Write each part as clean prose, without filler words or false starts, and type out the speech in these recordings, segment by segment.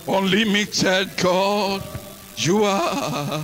Unlimited God, you are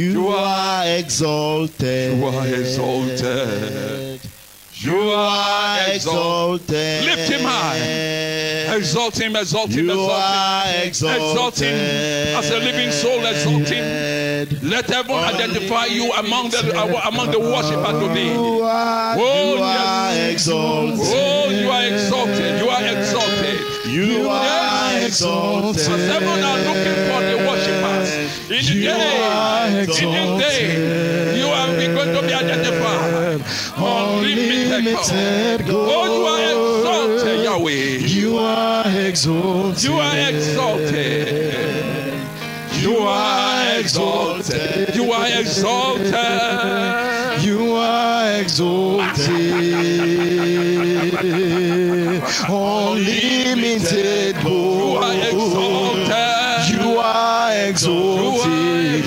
exalted. You are exalted. You are exalted. Lift him high. Exalt him, exalt him, exalt him. As a living soul, exalt him. Let heaven identify you among the worshippers today. Oh, you are exalted. Oh, you are exalted. You are exalted. You are exalted. As heaven are looking for the worshippers. In the day, you are going to be identified. Unlimited God. Oh, you are exalted, Yahweh. You are exalted. You are exalted. You are exalted. You are exalted. You are exalted. Unlimited God. You are exalted.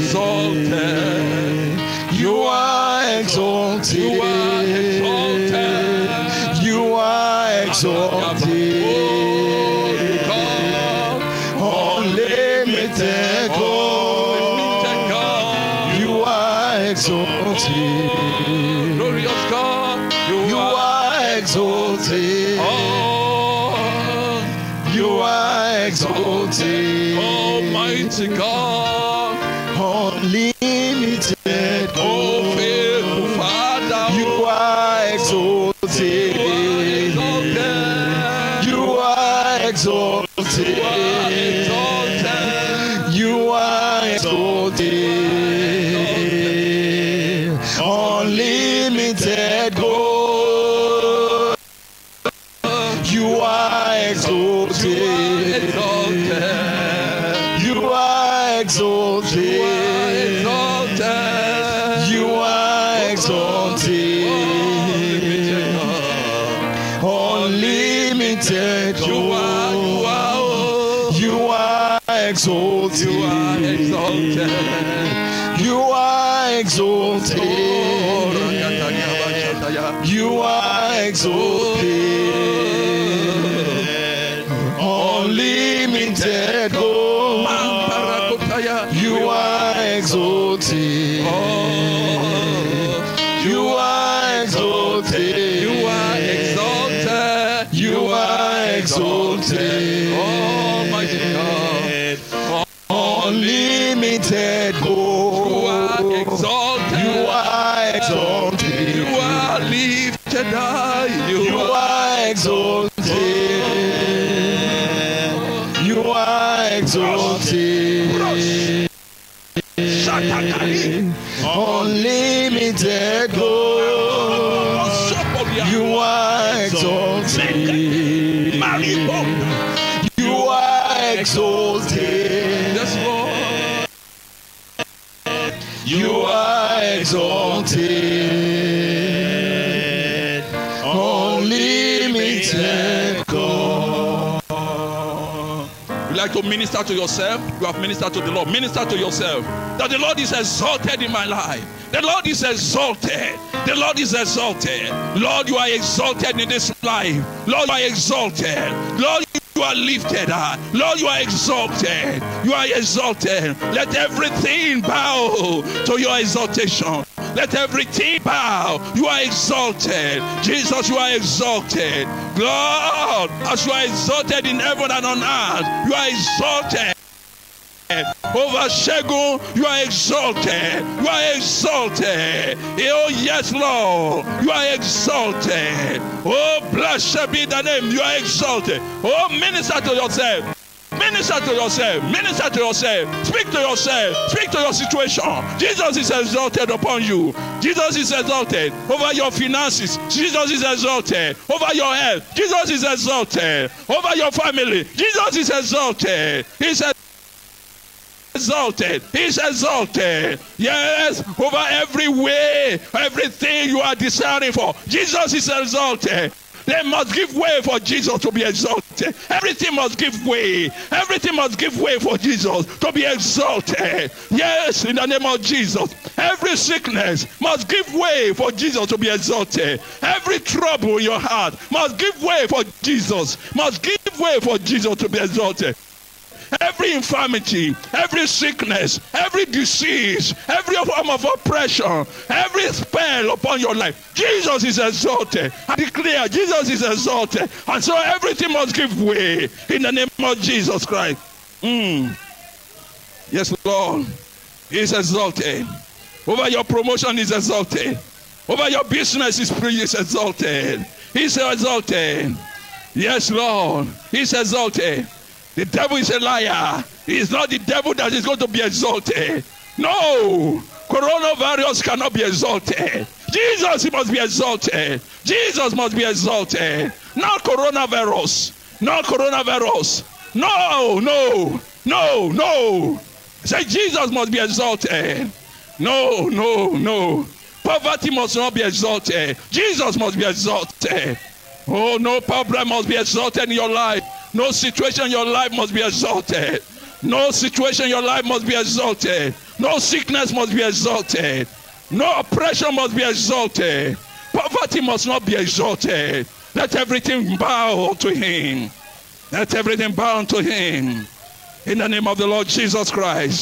You are exalted. You are exalted. You are exalted. Unlimited God. You are exalted. Glorious God. You are exalted. You are exalted. Almighty God. Unlimited God. Oh, faithful Father. You are exalted. You are exalted. You are exalted. Unlimited God. You are exalted. You are exalted. You are exalted. Unlimited God. You are exalted. You are exalted. You are exalted. Unlimited God. You are exalted. You are exalted. You are exalted. You are exalted. Almighty God. Unlimited God. You are exalted. You are exalted. You are lifted high. You are exalted. You are exalted. Unlimited God. You are exalted. You are exalted. Yes, Lord. You are exalted. Unlimited God. You like to minister to yourself? You have ministered to the Lord. Minister to yourself. That the Lord is exalted in my life. The Lord is exalted. The Lord is exalted. Lord, you are exalted in this life. Lord, you are exalted. Lord, you are lifted high. Lord, you are exalted. You are exalted. Let everything bow to your exaltation. Let everything bow. You are exalted. Jesus, you are exalted. Lord, as you are exalted in heaven and on earth, you are exalted. Over Shegun, you are exalted. You are exalted. Oh, yes, Lord. You are exalted. Oh, blessed be the name. You are exalted. Oh, minister to yourself. Minister to yourself. Minister to yourself. Speak to yourself. Speak to your situation. Jesus is exalted upon you. Jesus is exalted over your finances. Jesus is exalted over your health. Jesus is exalted over your family. Jesus is exalted. He's exalted. He's exalted. Yes, over every way, everything you are desiring for. Jesus is exalted. They must give way for Jesus to be exalted. Everything must give way. Everything must give way for Jesus to be exalted. Yes, in the name of Jesus. Every sickness must give way for Jesus to be exalted. Every trouble in your heart must give way for Jesus. Must give way for Jesus to be exalted. every infirmity, every sickness, every disease, every form of oppression, every spell upon your life. Jesus is exalted. I declare Jesus is exalted. And so everything must give way in the name of Jesus Christ. Yes, Lord. He is exalted. Over your promotion is exalted. Over your business is exalted. He's exalted. Yes, Lord. He's exalted. The devil is a liar. He is not the devil that is going to be exalted. No. Coronavirus cannot be exalted. Jesus must be exalted. Jesus must be exalted. Not coronavirus. Not coronavirus. No, no, no, no. Say Jesus must be exalted. No, no, no. Poverty must not be exalted. Jesus must be exalted. Oh, no problem must be exalted in your life. No situation in your life must be exalted. No situation in your life must be exalted. No sickness must be exalted. No oppression must be exalted. Poverty must not be exalted. Let everything bow to him. Let everything bow to him. In the name of the Lord Jesus Christ.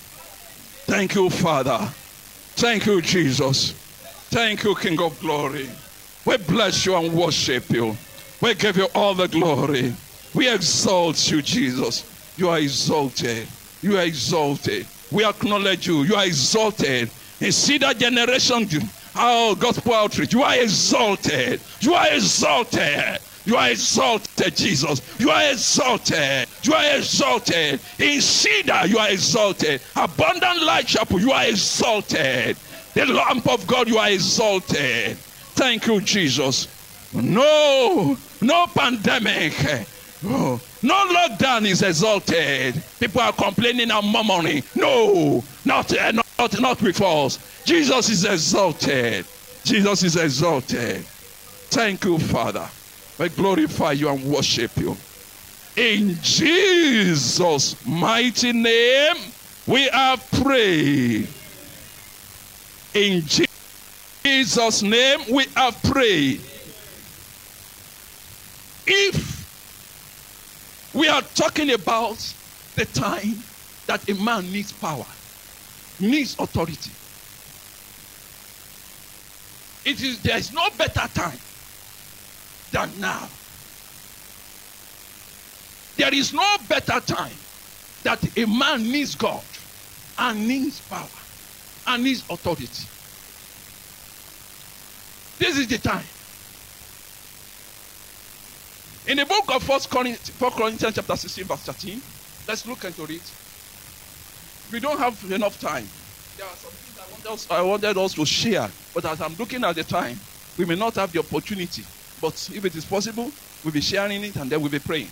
Thank you, Father. Thank you, Jesus. Thank you, King of Glory. We bless you and worship you. We give you all the glory. We exalt you, Jesus. You are exalted. You are exalted. We acknowledge you. You are exalted. In Cedar Generation, oh, gospel outreach, you are exalted. You are exalted. You are exalted, Jesus. You are exalted. You are exalted. In Cedar, you are exalted. Abundant Light Chapel, you are exalted. The lamp of God, you are exalted. Thank you, Jesus. No pandemic. No lockdown is exalted. People are complaining and murmuring. No, not with us. Jesus is exalted. Jesus is exalted. Thank you, Father. We glorify you and worship you. In Jesus' mighty name, we have prayed. In Jesus' name, we have prayed. If we are talking about the time that a man needs power, needs authority, there is no better time than now. There is no better time that a man needs God and needs power and needs authority. This is the time. In the book of 1 Corinthians chapter 16 verse 13, let's look into it. We don't have enough time. There are some things I wanted us to share, but as I'm looking at the time, we may not have the opportunity. But if it is possible, we'll be sharing it and then we'll be praying.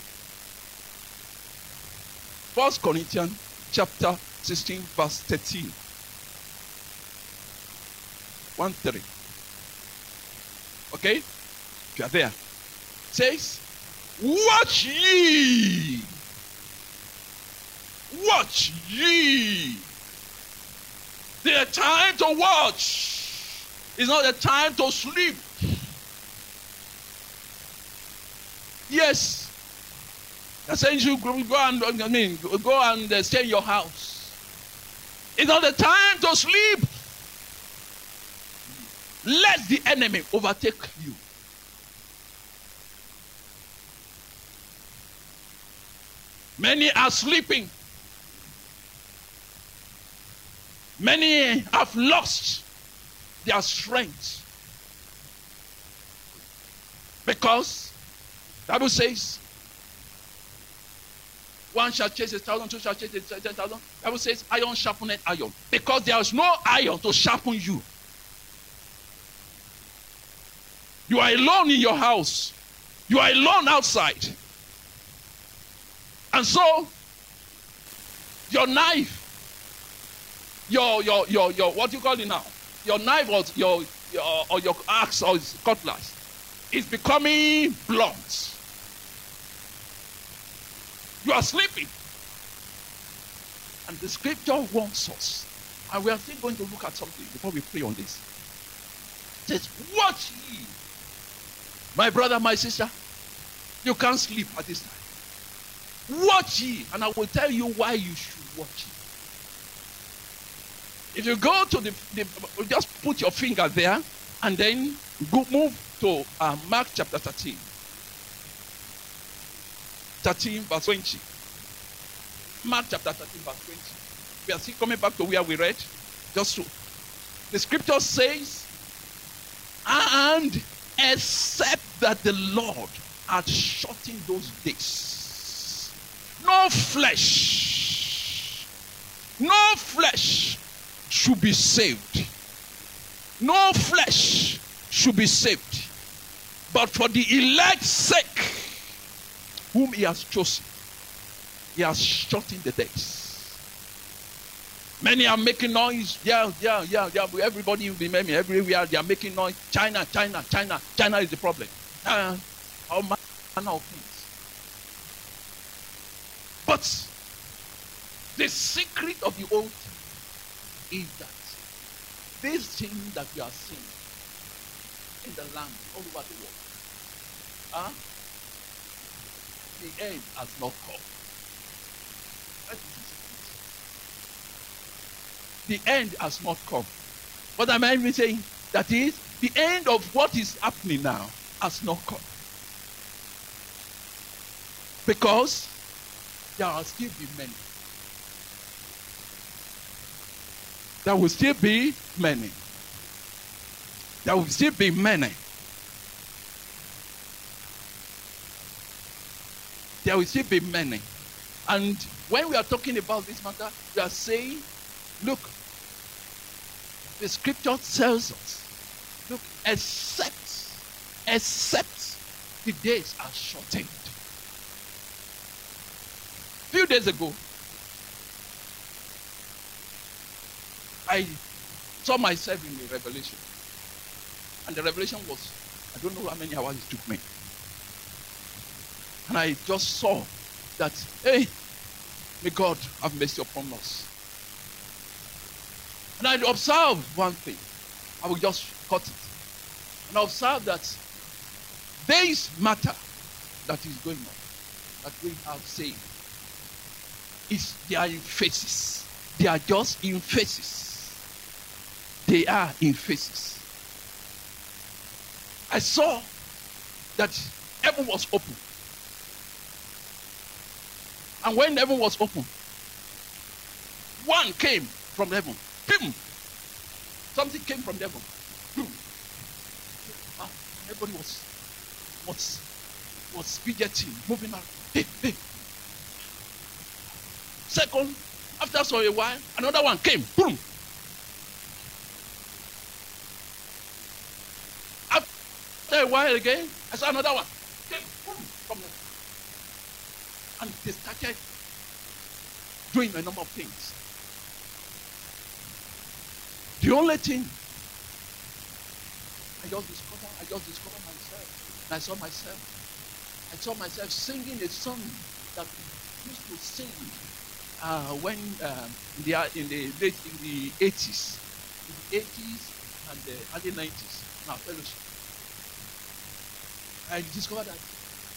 1 Corinthians chapter 16 verse 13. 1-3. Okay? If you are there. It says, watch ye. Watch ye. The time to watch is not the time to sleep. Yes. That saying you go and stay in your house. It's not the time to sleep. Let the enemy overtake you. Many are sleeping. Many have lost their strength. Because the Bible says, one shall chase 1,000, two shall chase 10,000. The Bible says, iron sharpeneth iron. Because there is no iron to sharpen you. You are alone in your house. You are alone outside. And so, your knife, your what do you call it now? Your knife or your axe or cutlass is becoming blunt. You are sleeping. And the scripture warns us. And we are still going to look at something before we pray on this. It says, watch ye. My brother, my sister, you can't sleep at this time. Watch ye, and I will tell you why you should watch ye. If you go to the just put your finger there, and then move to Mark chapter 13. 13 verse 20. Mark chapter 13 verse 20. We are still coming back to where we read. Just so. The scripture says, and except that the Lord had shortened those days, no flesh should be saved. No flesh should be saved. But for the elect's sake, whom he has chosen, he has shortened the days. Many are making noise. Yeah. Everybody will be making everywhere. They are making noise. China is the problem. All manner of things. But the secret of the old thing is that this thing that you are seeing in the land all over the world, the end has not come. That is the end has not come. What am I saying? That is, the end of what is happening now has not come. Because there will still be many. There will still be many. There will still be many. There will still be many. And when we are talking about this matter, we are saying, look, the scripture tells us, look, except the days are shortened. A few days ago, I saw myself in the revelation. And the revelation was, I don't know how many hours it took me. And I just saw that, hey, may God have mercy upon us. And I observed one thing. I will just cut it. And I observed that this matter that is going on, that we have seen, they are in phases. They are just in phases. They are in phases. I saw that heaven was open. And when heaven was open, one came from heaven. Boom. Something came from heaven. Boom. Everybody was fidgeting, moving around. Hey. Second, after a while, another one came. Boom. After a while again, I saw another one. Came. Boom. From there. And they started doing a number of things. The only thing I just discovered myself. And I saw myself singing a song that we used to sing when in the 80s. In the 80s and the early 90s in our fellowship. I discovered that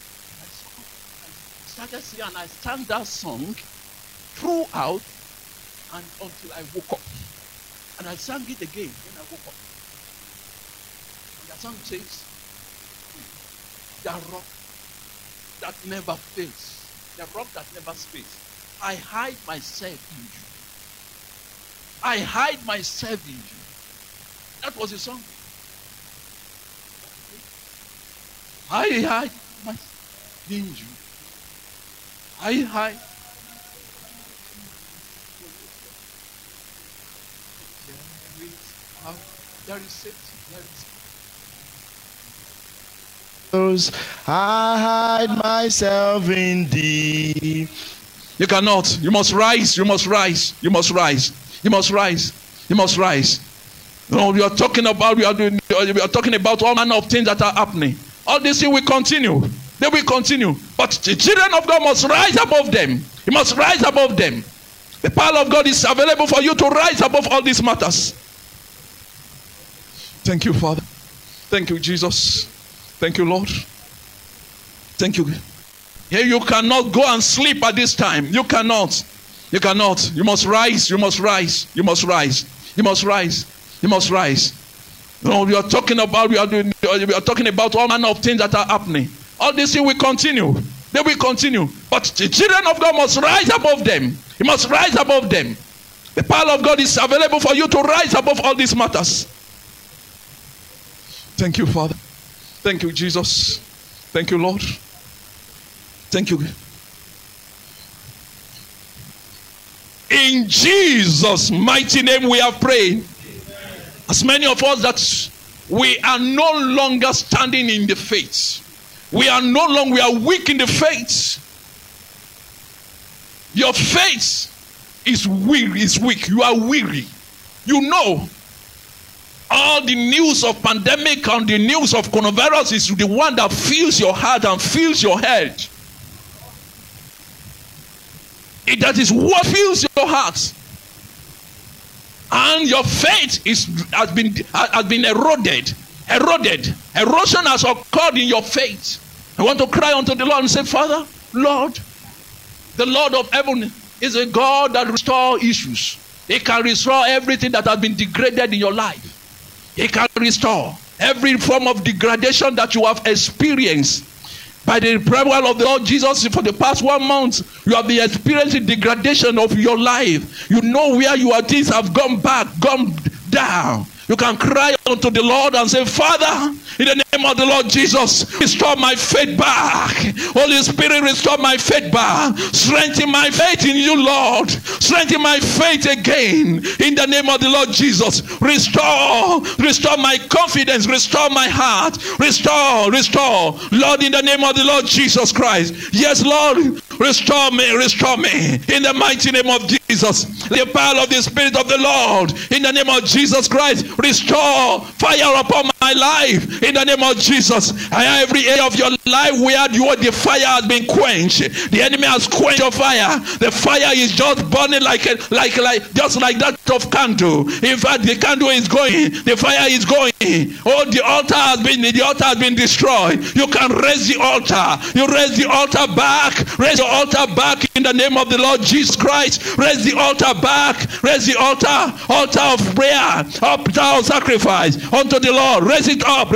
I started singing and I sang that song throughout and until I woke up. And I sang it again when I woke up. And the song says, the rock that never fails. The rock that never fails. I hide myself in you. I hide myself in you. That was the song. I hide myself in you. I hide. There is safety. I hide myself in thee. You cannot. You must rise. You must rise. You must rise. You must rise. You must rise. No, we are talking about all manner of things that are happening. All these things will continue. They will continue. But the children of God must rise above them. You must rise above them. The power of God is available for you to rise above all these matters. Thank you, Father. Thank you, Jesus. Thank you, Lord. Thank you. Here you cannot go and sleep at this time. You cannot. You cannot. You must rise. You must rise. You must rise. You must rise. You must rise. No, we are talking about all manner of things that are happening. All these things will continue. They will continue. But the children of God must rise above them. You must rise above them. The power of God is available for you to rise above all these matters. Thank you, Father. Thank you, Jesus. Thank you, Lord. Thank you. In Jesus' mighty name we have prayed. As many of us that we are no longer standing in the faith. We are weak in the faith. Your faith is weak. You are weary. You know, all the news of pandemic and the news of coronavirus is the one that fills your heart and fills your head. That is what fills your heart. And your faith has been eroded. Erosion has occurred in your faith. I want to cry unto the Lord and say, Father, Lord, the Lord of heaven is a God that restores issues. He can restore everything that has been degraded in your life. He can restore every form of degradation that you have experienced. By the power of the Lord Jesus, for the past 1 month, you have been experiencing degradation of your life. You know where your things have gone down. You can cry unto the Lord and say, Father, in the name of the Lord Jesus, restore my faith back. Holy Spirit, restore my faith back. Strengthen my faith in you, Lord. Strengthen my faith again. In the name of the Lord Jesus, restore my confidence. Restore my heart. Restore. Lord, in the name of the Lord Jesus Christ. Yes, Lord, restore me. In the mighty name of Jesus. The power of the Spirit of the Lord. In the name of Jesus Christ. Restore fire upon my life in the name of Jesus. Every area of your life where the fire has been quenched, the enemy has quenched your fire. The fire is just burning like just like that of candle. In fact, the candle is going, the fire is going. Oh, the altar has been destroyed. You can raise the altar. You raise the altar back. Raise your altar back in the name of the Lord Jesus Christ. Raise the altar back. Raise the altar of prayer, altar of sacrifice unto the Lord. Raise it up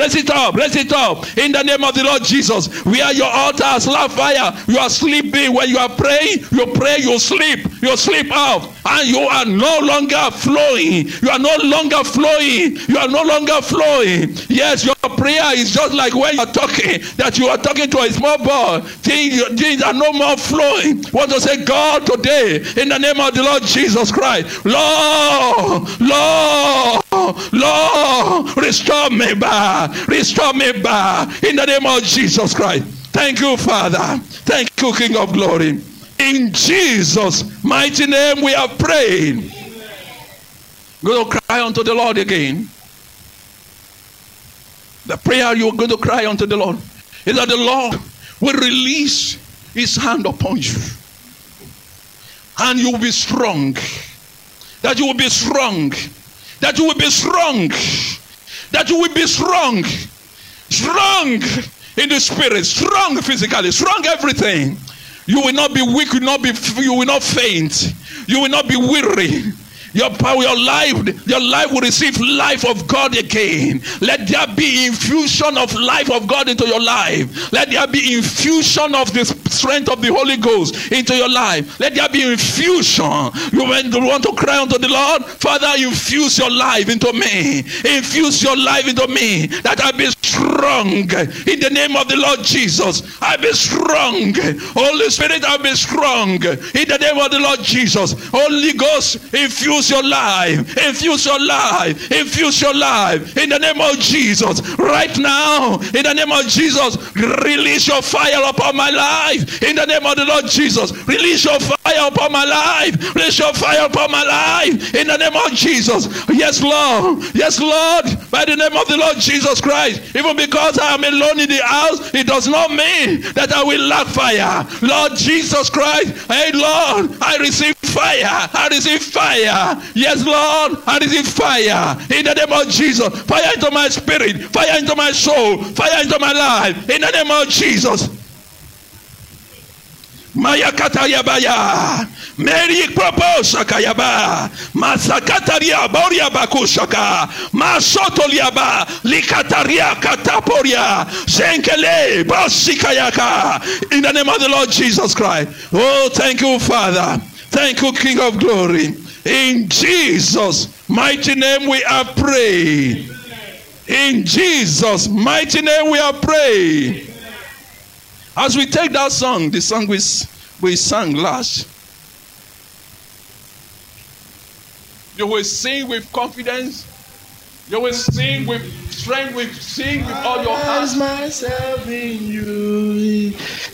in the name of the Lord Jesus. Where your altar has lost fire, you are sleeping. When you are praying, you pray, you sleep out, and you are no longer flowing. You are no longer flowing. Yes, your prayer is just like when you are talking to a small boy. Things are no more flowing. Want to say, God, today in the name of the Lord Jesus Christ, Lord, restore me back in the name of Jesus Christ. Thank you, Father. Thank you, King of Glory. In Jesus' mighty name we have prayed. Going to cry unto the Lord again. The prayer you are going to cry unto the Lord is that the Lord will release his hand upon you, and you will be strong. That you will be strong. That you will be strong. That you will be strong. Strong in the spirit, strong physically, strong everything. You will not be weak, you will not faint, you will not be weary. Your power, your life will receive life of God again. Let there be infusion of life of God into your life. Let there be infusion of the strength of the Holy Ghost into your life. Let there be infusion. You want to cry unto the Lord, Father, infuse your life into me. Infuse your life into me, that I be strong. In the name of the Lord Jesus, I be strong. Holy Spirit, I be strong. In the name of the Lord Jesus, Holy Ghost, infuse your life, infuse your life, infuse your life in the name of Jesus. Right now, in the name of Jesus, release your fire upon my life. In the name of the Lord Jesus, release your fire upon my life. Release your fire upon my life. In the name of Jesus. Yes, Lord. Yes, Lord. By the name of the Lord Jesus Christ. Even because I am alone in the house, it does not mean that I will lack fire. Lord Jesus Christ, hey Lord, I receive fire. I receive fire. Yes, Lord, I receive fire. In the name of Jesus. Fire into my spirit. Fire into my soul. Fire into my life. In the name of Jesus. Mayakatayabaya, Mary Proposa Kayaba, Masakataria Boria Bakushaka, Masotoliaba, Likataria Kataporia, Zenkele, Basikayaka, in the name of the Lord Jesus Christ. Oh, thank you, Father. Thank you, King of Glory. In Jesus' mighty name we are praying. In Jesus' mighty name we are praying. As we take that song, the song we sang last, you will sing with confidence. You will sing with strength. Will sing with all your heart. Myself in you,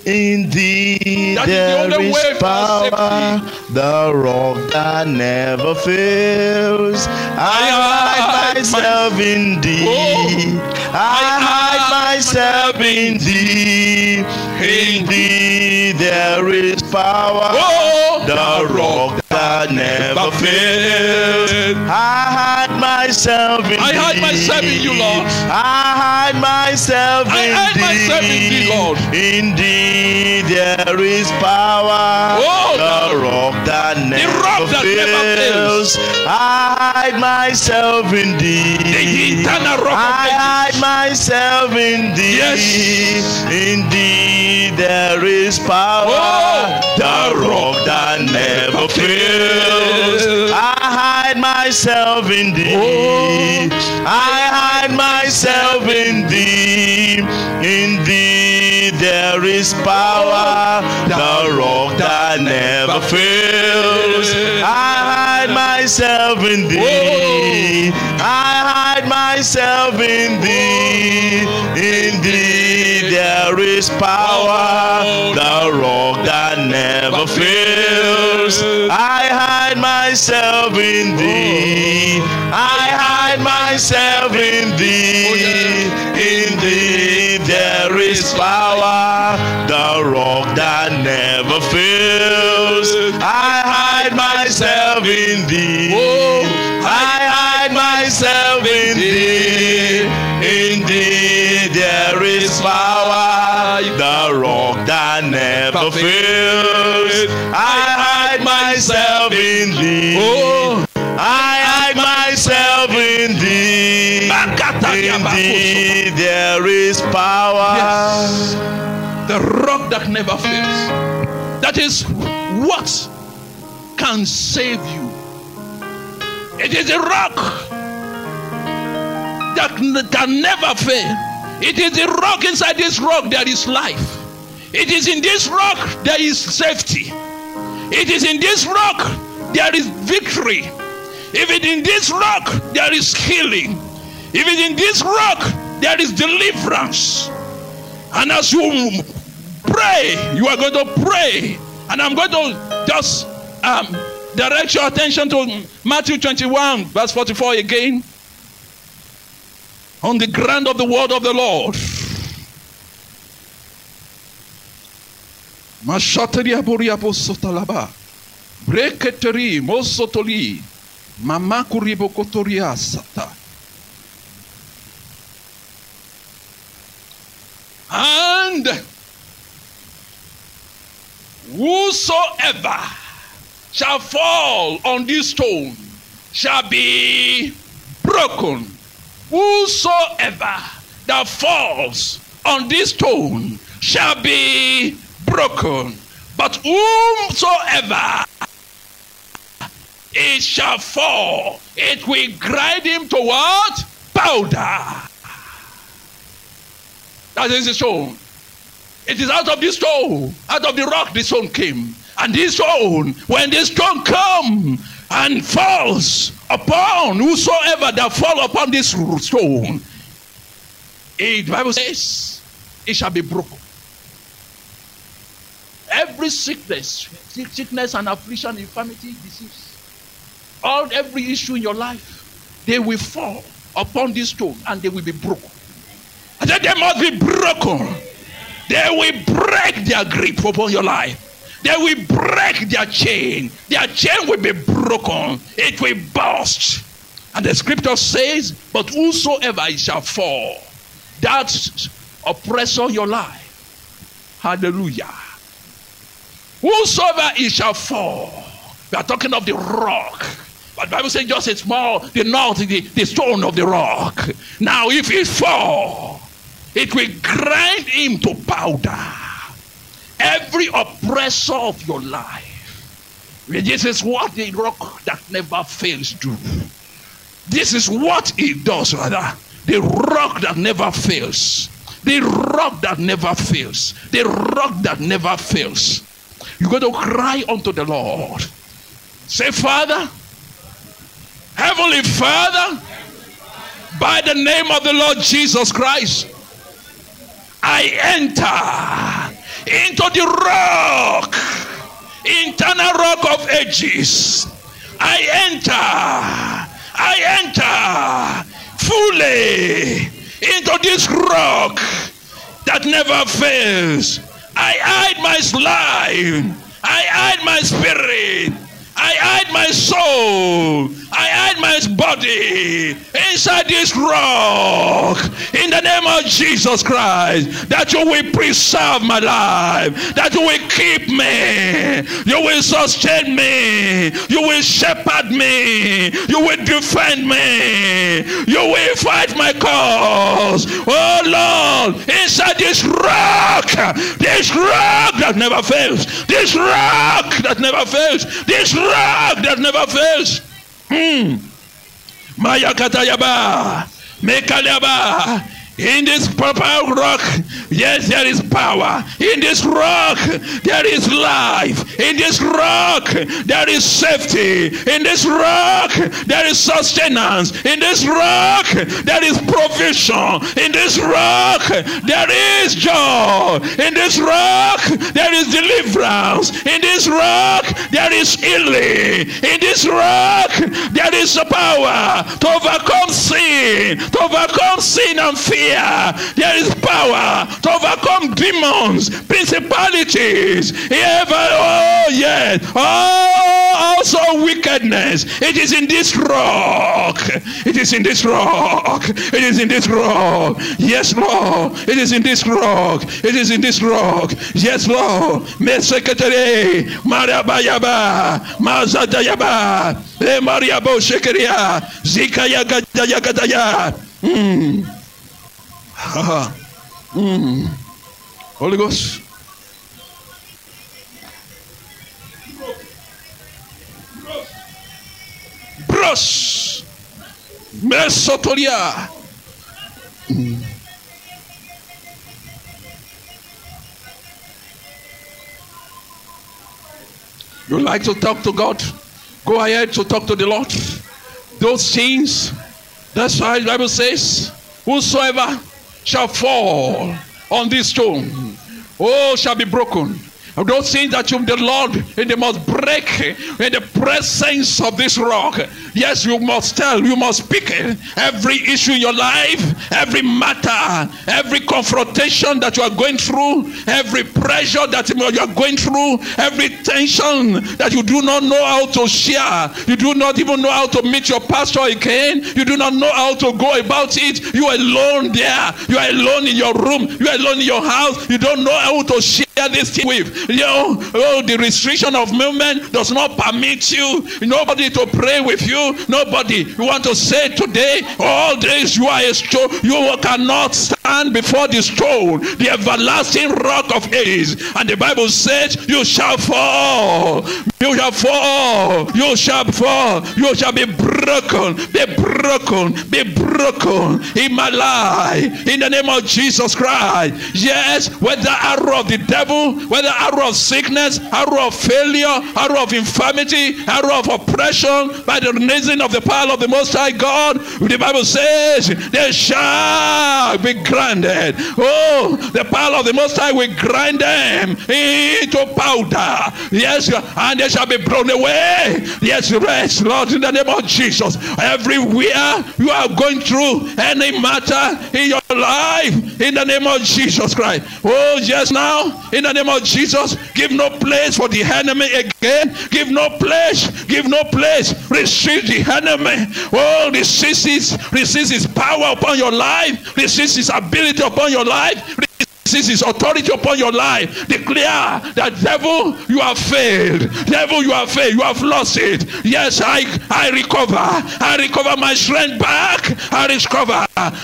indeed That there is the only is way for power, the rock that never fails. I hide myself in thee. I hide myself in thee. Indeed there is power, the rock that never fails. I hide myself in I hide myself in you, Lord. I hide myself in I hide myself in thee, Lord. Indeed there is power, the rock that never fails. I hide myself in thee. The eternal rock of I hide myself in thee. Yes. Indeed there is power, the rock that never fails. I hide myself in thee. I hide myself in thee. Indeed there is power, the rock that never fails. I hide myself in thee. I hide myself in thee. Indeed there is power, the rock that never fails. I hide myself in thee. I hide myself in thee. Indeed there is power, the rock that never fails. I hide myself in thee. I hide myself in thee. Indeed there is power, the rock that never fails. I hide myself in thee. I hide myself in thee. Indeed there is power. Yes. The rock that never fails. That is what can save you. It is a rock that can never fail. It is a rock. Inside this rock there is life. It is in this rock there is safety. It is in this rock there is victory. If it in this rock there is healing. If it in this rock there is deliverance. And as you pray, you are going to pray. And I'm going to just direct your attention to Matthew 21 verse 44 again. On the ground of the word of the Lord. Mashataria boriapo sotalaba. Breketeri mosotoli. Mama kuribokotoria sata. And whosoever shall fall on this stone shall be broken. Whosoever that falls on this stone shall be broken. But whomsoever it shall fall, it will grind him to what? Powder. That is the stone. It is out of this stone, out of the rock the stone came. And this stone, when this stone comes and falls upon whosoever that fall upon this stone, the Bible says it shall be broken. Every sickness and affliction, infirmity, disease, every issue in your life, they will fall upon this stone and they will be broken. And then they must be broken. They will break their grip upon your life. They will break their chain. Their chain will be broken. It will burst. And the scripture says, but whosoever it shall fall, that oppressor your life. Hallelujah. Whosoever it shall fall. We are talking of the rock. But the Bible says just a small, the stone of the rock. Now if it fall, it will grind him to powder. Every oppressor of your life. This is what the rock that never fails do. This is what it does, rather. The rock that never fails. The rock that never fails. The rock that never fails. You're going to cry unto the Lord. Say, Father, Heavenly Father, by the name of the Lord Jesus Christ, I enter into the rock, internal rock of ages. I enter fully into this rock that never fails. I hide my life. I hide my spirit. I hide my soul. I hide my body inside this rock in the name of Jesus Christ, that you will preserve my life, that you will keep me, you will sustain me, you will shepherd me, you will defend me, you will fight my cause. Oh Lord, inside this rock that never fails, this rock that never fails, this rock that never fails. Maya Katayaba, Mekalaba. In this purple rock, yes, there is power. In this rock, there is life. In this rock, there is safety. In this rock, there is sustenance. In this rock, there is provision. In this rock, there is joy. In this rock, there is deliverance. In this rock, there is healing. In this rock, there is the power to overcome sin and fear. There is power to overcome demons, principalities, also wickedness. It is in this rock. It is in this rock. It is in this rock. Yes, Lord. It is in this rock. It is in this rock. Yes, Lord. Mesekatare, Marabayaba, Mazatayaba, Mariabo Shekeria, Zikaya Gadaya. Holy Ghost. Bros Mesotoria. You like to talk to God? Go ahead to talk to the Lord. Those things, that's why the Bible says, whosoever shall fall on this stone, shall be broken. And those things that the Lord, they must break in the presence of this rock. Yes, you must tell, you must speak it. Every issue in your life, every matter, every confrontation that you are going through, every pressure that you are going through, every tension that you do not know how to share, you do not even know how to meet your pastor again, you do not know how to go about it, you are alone there, you are alone in your room, you are alone in your house, you don't know how to share this thing with. The restriction of movement does not permit you, nobody to pray with you, nobody. You want to say today, all this, you are a stone, you cannot stand before the stone, the everlasting rock of ages. And the Bible says, you shall fall, you shall fall, you shall fall, you shall be broken, be broken in my life, in the name of Jesus Christ. Yes, whether arrow of the devil, whether arrow of sickness, arrow of failure, arrow of infirmity, arrow of oppression, by the reason of the power of the Most High God, the Bible says they shall be grinded. Oh, the power of the Most High will grind them into powder. Yes, and they shall be blown away. Yes, rest, Lord, in the name of Jesus. Everywhere you are going through any matter in your life, in the name of Jesus Christ. Oh, yes, now, in the name of Jesus, give no place for the enemy again. Give no place. Resist the enemy. Oh, resist his power upon your life. Resist his ability upon your life. his authority upon your life. Declare that devil, you have failed. Devil, you have failed. You have lost it. Yes, I recover. I recover my strength back. I recover.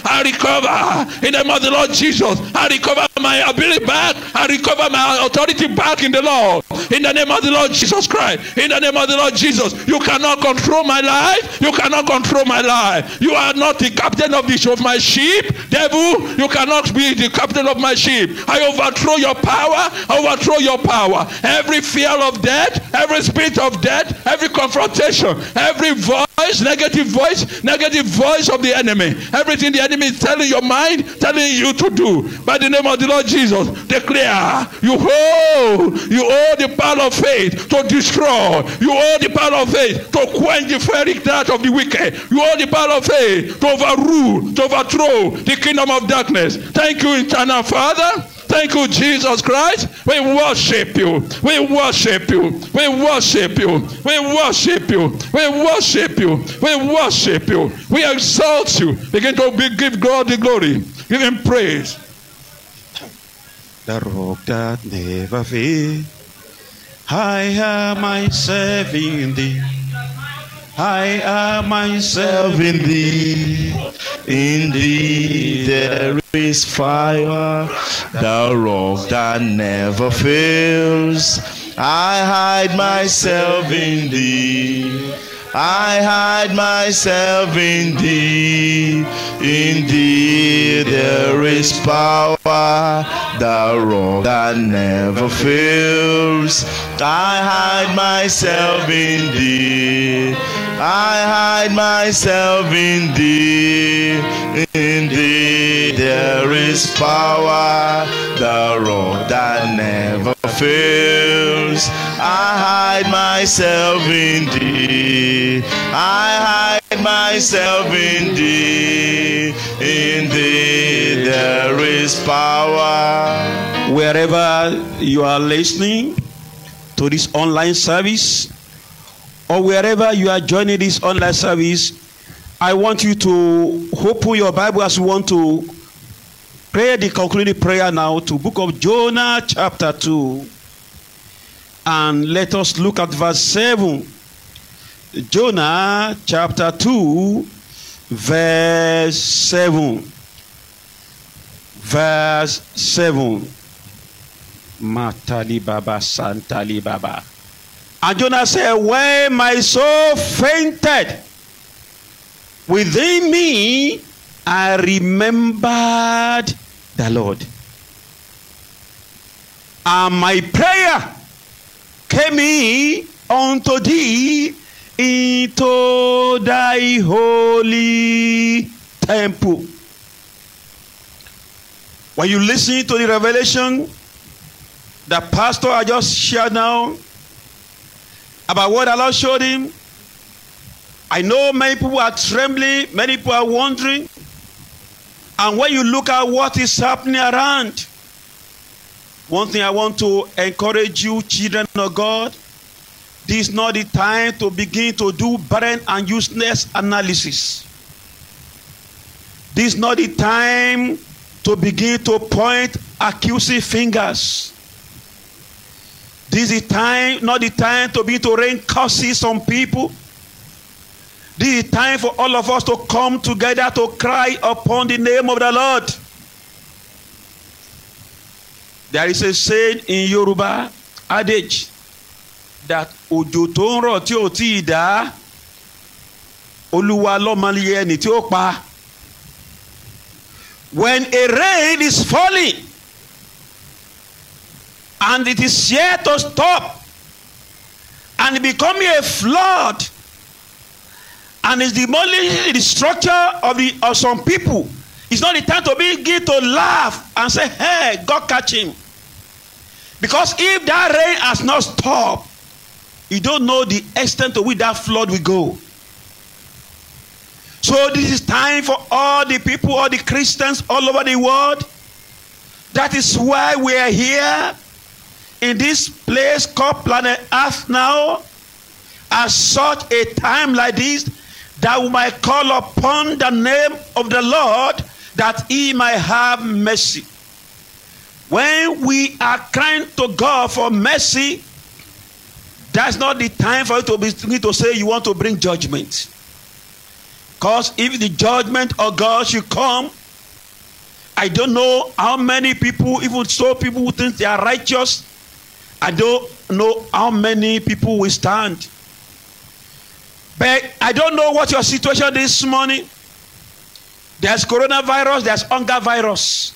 In the name of the Lord Jesus. I recover my ability back. I recover my authority back in the Lord. In the name of the Lord Jesus Christ. In the name of the Lord Jesus. You cannot control my life. You cannot control my life. You are not the captain of my sheep. Devil, you cannot be the captain of my sheep. I overthrow your power. I overthrow your power. Every fear of death, every spirit of death, every confrontation, every voice, negative voice of the enemy, everything the enemy is telling your mind, telling you to do, by the name of the Lord Jesus, declare you hold the power of faith to destroy. You hold the power of faith to quench the fiery dart of the wicked. You hold the power of faith to overrule, to overthrow the kingdom of darkness. Thank you, eternal Father. Thank you, Jesus Christ. We worship you. We worship you. We worship you. We worship you. We worship you. We worship you. We exalt you. Begin to give God the glory. Give him praise. The rock that never fails. I am myself in thee. I am myself in thee. In thee there is fire, the rock that never fails. I hide myself in thee. I hide myself in thee. In thee there is power, the rock that never fails. I hide myself in thee. I hide myself in thee. In thee there is power, the rock that never fails. I hide myself in thee. I hide myself in thee. In thee there is power. Wherever you are listening to this online service, or wherever you are joining this online service, I want you to open your Bible as we want to pray the concluding prayer now to book of Jonah chapter 2. And let us look at verse 7. Jonah chapter 2, verse 7. Verse 7. Matali Baba Santali Baba. And Jonah said, when my soul fainted within me, I remembered the Lord. And my prayer came in unto thee into thy holy temple. When you listen to the revelation the pastor I just shared now about what the Lord showed him, I know many people are trembling, many people are wondering. And when you look at what is happening around, one thing I want to encourage you, children of God, this is not the time to begin to do barren and useless analysis. This is not the time to begin to point accusing fingers. This is time, not the time to begin to rain curses on people. This is time for all of us to come together to cry upon the name of the Lord. There is a saying in Yoruba adage that òjò tó ń rọ̀ tí ò tí ì dá, Olúwa ló mọ iye ẹni tí ó pa. When a rain is falling and it is yet to stop and becoming a flood and is demolishing the structure of some people, it's not the time to begin to laugh and say, hey, God catch him. Because if that rain has not stopped, you don't know the extent to which that flood will go. So this is time for all the people, all the Christians all over the world. That is why we are here in this place called planet Earth now, at such a time like this, that we might call upon the name of the Lord, that he might have mercy. When we are crying to God for mercy, that's not the time for you to say you want to bring judgment. Because if the judgment of God should come, I don't know how many people, even so people who think they are righteous, I don't know how many people will stand. But I don't know what your situation this morning. There's coronavirus, there's hunger virus.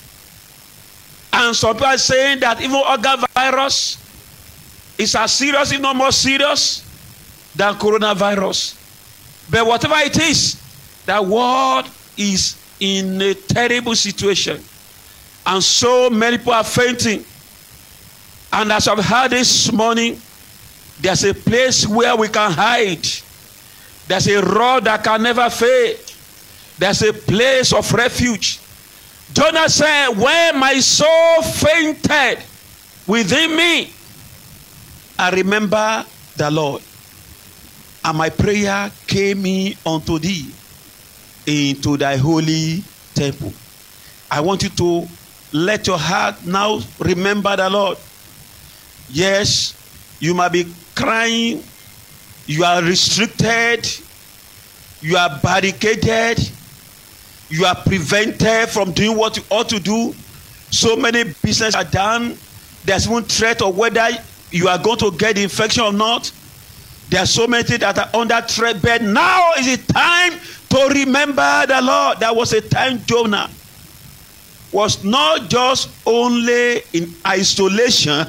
And some people are saying that even hunger virus is as serious, if not more serious, than coronavirus. But whatever it is, the world is in a terrible situation. And so many people are fainting. And as I've heard this morning, there's a place where we can hide. There's a rod that can never fail. There's a place of refuge. Jonah said, when my soul fainted within me, I remember the Lord, and my prayer came in unto thee into thy holy temple. I want you to let your heart now remember the Lord. Yes, you might be crying, you are restricted, you are barricaded, you are prevented from doing what you ought to do. So many businesses are done. There's one threat of whether you are going to get the infection or not. There are so many things that are under threat. But now is the time to remember the Lord. There was a time Jonah was not just only in isolation.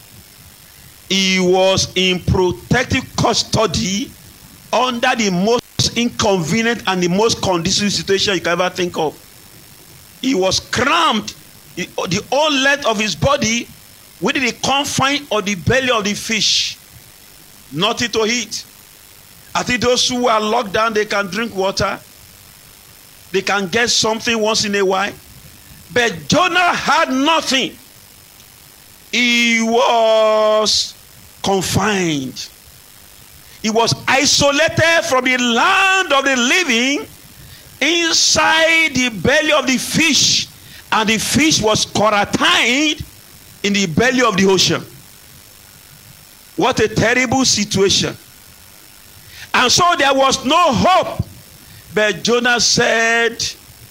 He was in protective custody under the most inconvenient and the most conducive situation you can ever think of. He was crammed, the whole length of his body, within the confine of the belly of the fish. Nothing to eat. I think those who are locked down, they can drink water. They can get something once in a while. But Jonah had nothing. He was confined. He was isolated from the land of the living inside the belly of the fish, and the fish was quarantined in the belly of the ocean. What a terrible situation. And so there was no hope. But Jonah said,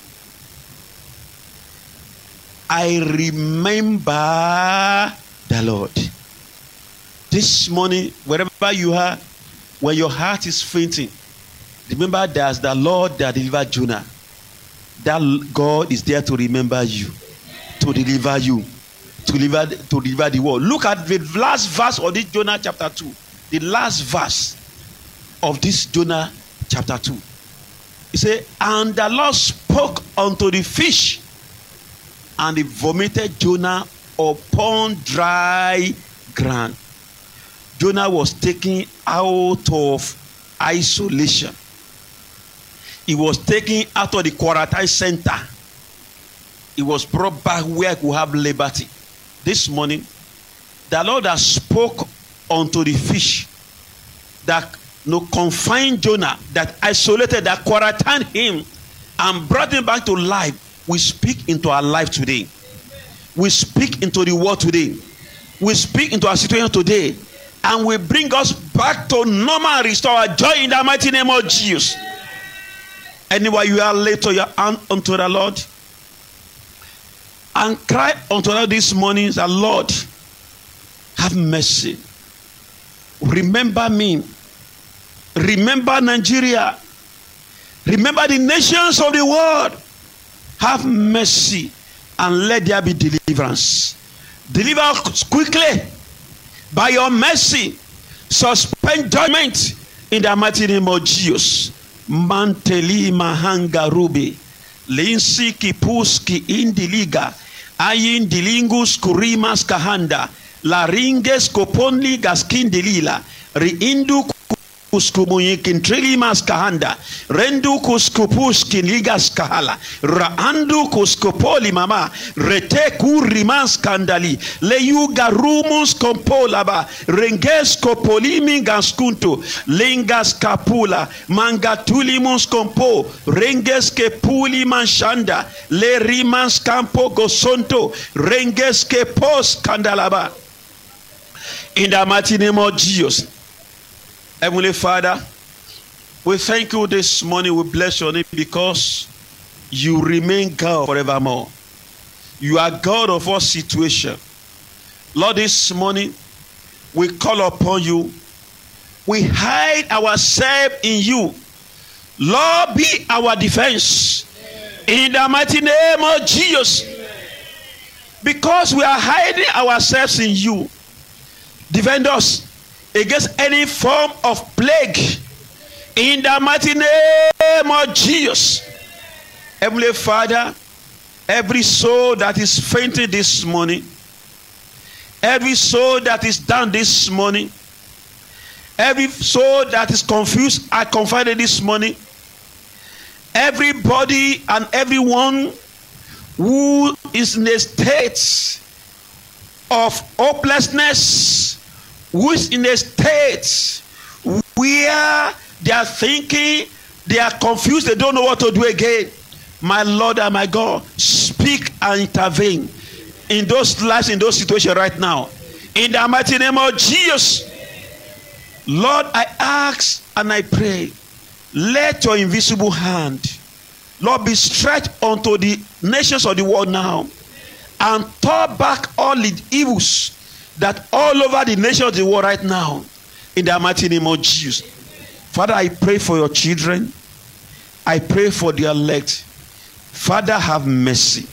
I remember the Lord. This morning, wherever you are, when your heart is fainting, remember there's the Lord that delivered Jonah. That God is there to remember you, to deliver you, to deliver the world. Look at the last verse of this Jonah chapter 2. The last verse of this Jonah chapter 2. He said, and the Lord spoke unto the fish, and he vomited Jonah upon dry ground. Jonah was taken out of isolation. He was taken out of the quarantine center. He was brought back where he could have liberty. This morning, the Lord has spoke unto the fish that confined Jonah, that isolated, that quarantined him, and brought him back to life. We speak into our life today. We speak into the world today. We speak into our situation today. And we bring us back to normal and restore our joy in the mighty name of Jesus. Anywhere you are, lift your hand unto the Lord and cry unto the Lord this morning, the Lord, have mercy. Remember me. Remember Nigeria. Remember the nations of the world. Have mercy and let there be deliverance. Deliver us quickly by your mercy. Suspend judgment in the mighty name of Jesus. Manteli mahanga rubi linsi kipuski indiliga ayin dilingus kurimas kahanda laringes koponli gaskin dilila riindu kuskumuyi kintrili maskahanda rendu kuskupus kinligas kahala raandu kuskopoli mama rete kurimas kandali leyuga rumus kompolaba renges kopolimi gaskunto lengas kapula mangatulimus kompo renges ke puli manshanda le rimas campo gosonto renges ke pos kandalaba. In the mighty name of Jesus. Heavenly Father, we thank you this morning. We bless your name because you remain God forevermore. You are God of all situations. Lord, this morning we call upon you. We hide ourselves in you. Lord, be our defense. In the mighty name of Jesus. Because we are hiding ourselves in you. Defend us against any form of plague in the mighty name of Jesus. Heavenly Father, every soul that is fainting this morning, every soul that is down this morning, every soul that is confused, I confided this morning, everybody and everyone who is in a state of hopelessness, who is in a state where they are thinking, they are confused, they don't know what to do again. My Lord and my God, speak and intervene in those lives, in those situations right now. In the mighty name of Jesus. Lord, I ask and I pray, let your invisible hand, Lord, be stretched unto the nations of the world now and turn back all the evils that all over the nation of the world right now, in the mighty name of Jesus. Father, I pray for your children. I pray for the elect. Father, have mercy.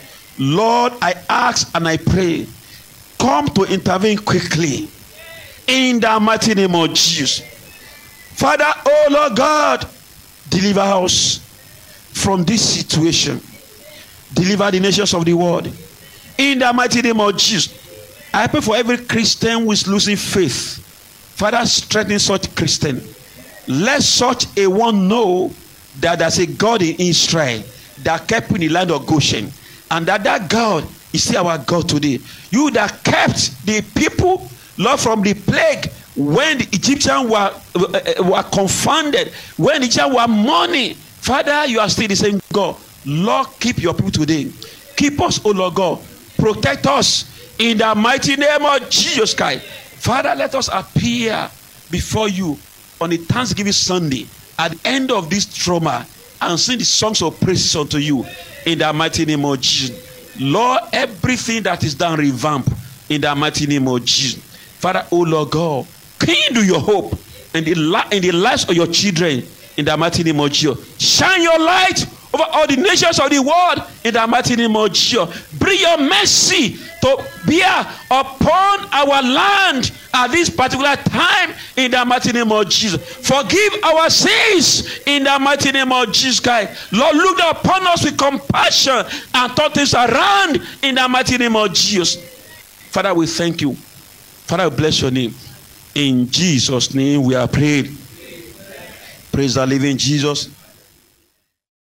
Lord, I ask and I pray, come to intervene quickly in the mighty name of Jesus. Father, oh Lord God, deliver us from this situation. Deliver the nations of the world in the mighty name of Jesus. I pray for every Christian who is losing faith. Father, strengthen such Christian. Let such a one know that there's a God in Israel that kept in the land of Goshen, and that God is still our God today. You that kept the people, Lord, from the plague when the Egyptians were confounded, when the Egyptians were mourning. Father, you are still the same God. Lord, keep your people today. Keep us, oh Lord God. Protect us in the mighty name of Jesus Christ. Father, let us appear before you on a Thanksgiving Sunday at the end of this trauma and sing the songs of praises unto you in the mighty name of Jesus. Lord, everything that is done, revamp in the mighty name of Jesus. Father, oh Lord God, kindle your hope in the lives of your children in the mighty name of Jesus. Shine your light over all the nations of the world in the mighty name of Jesus. Bring your mercy to bear upon our land at this particular time in the mighty name of Jesus. Forgive our sins in the mighty name of Jesus Christ. Lord, look upon us with compassion and turn things around in the mighty name of Jesus. Father, we thank you. Father, we bless your name. In Jesus' name we are prayed. Praise the living Jesus.